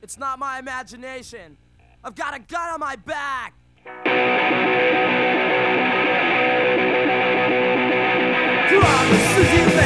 It's not my imagination. I've got a gun on my back. Promises you